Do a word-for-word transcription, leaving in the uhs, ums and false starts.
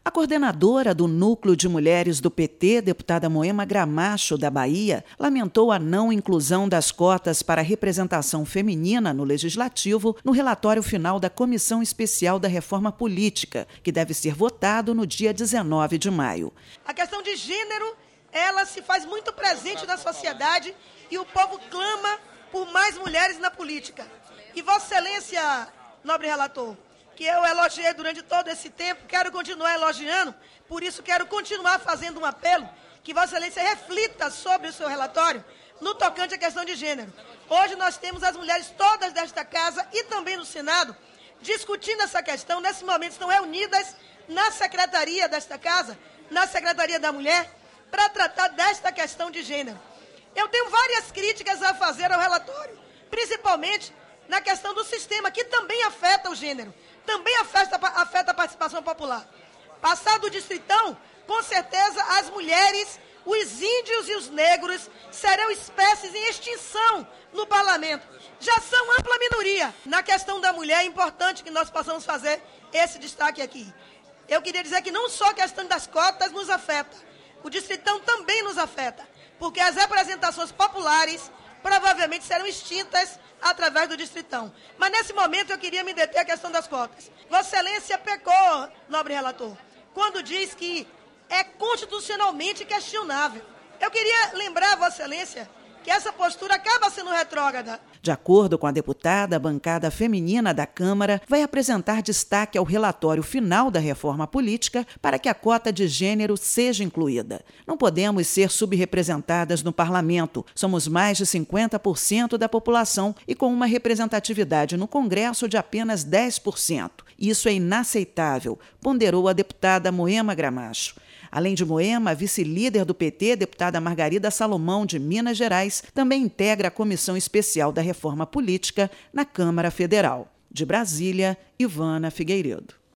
A coordenadora do Núcleo de Mulheres do P T, deputada Moema Gramacho, da Bahia, lamentou a não inclusão das cotas para a representação feminina no Legislativo no relatório final da Comissão Especial da Reforma Política, que deve ser votado no dia dezenove de maio. A questão de gênero, ela se faz muito presente na sociedade e o povo clama por mais mulheres na política. E Vossa Excelência, nobre relator, que eu elogiei durante todo esse tempo, quero continuar elogiando, por isso quero continuar fazendo um apelo que Vossa Excelência reflita sobre o seu relatório no tocante à questão de gênero. Hoje nós temos as mulheres todas desta casa e também no Senado discutindo essa questão. Nesse momento estão reunidas na secretaria desta casa, na Secretaria da Mulher, para tratar desta questão de gênero. Eu tenho várias críticas a fazer ao relatório, principalmente na questão do sistema, que também afeta o gênero, também afeta, afeta a participação popular. Passado o distritão, com certeza as mulheres, os índios e os negros serão espécies em extinção no parlamento. Já são ampla minoria. Na questão da mulher, é importante que nós possamos fazer esse destaque aqui. Eu queria dizer que não só a questão das cotas nos afeta, o distritão também nos afeta, porque as representações populares provavelmente serão extintas através do distritão. Mas nesse momento eu queria me deter à questão das cotas. Vossa Excelência pecou, nobre relator, quando diz que é constitucionalmente questionável. Eu queria lembrar a Vossa Excelência que essa postura acaba sendo retrógrada. De acordo com a deputada, a bancada feminina da Câmara vai apresentar destaque ao relatório final da reforma política para que a cota de gênero seja incluída. Não podemos ser subrepresentadas no parlamento. Somos mais de cinquenta por cento da população e com uma representatividade no Congresso de apenas dez por cento. Isso é inaceitável, ponderou a deputada Moema Gramacho. Além de Moema, a vice-líder do P T, deputada Margarida Salomão, de Minas Gerais, também integra a Comissão Especial da Reforma Política na Câmara Federal. De Brasília, Ivana Figueiredo.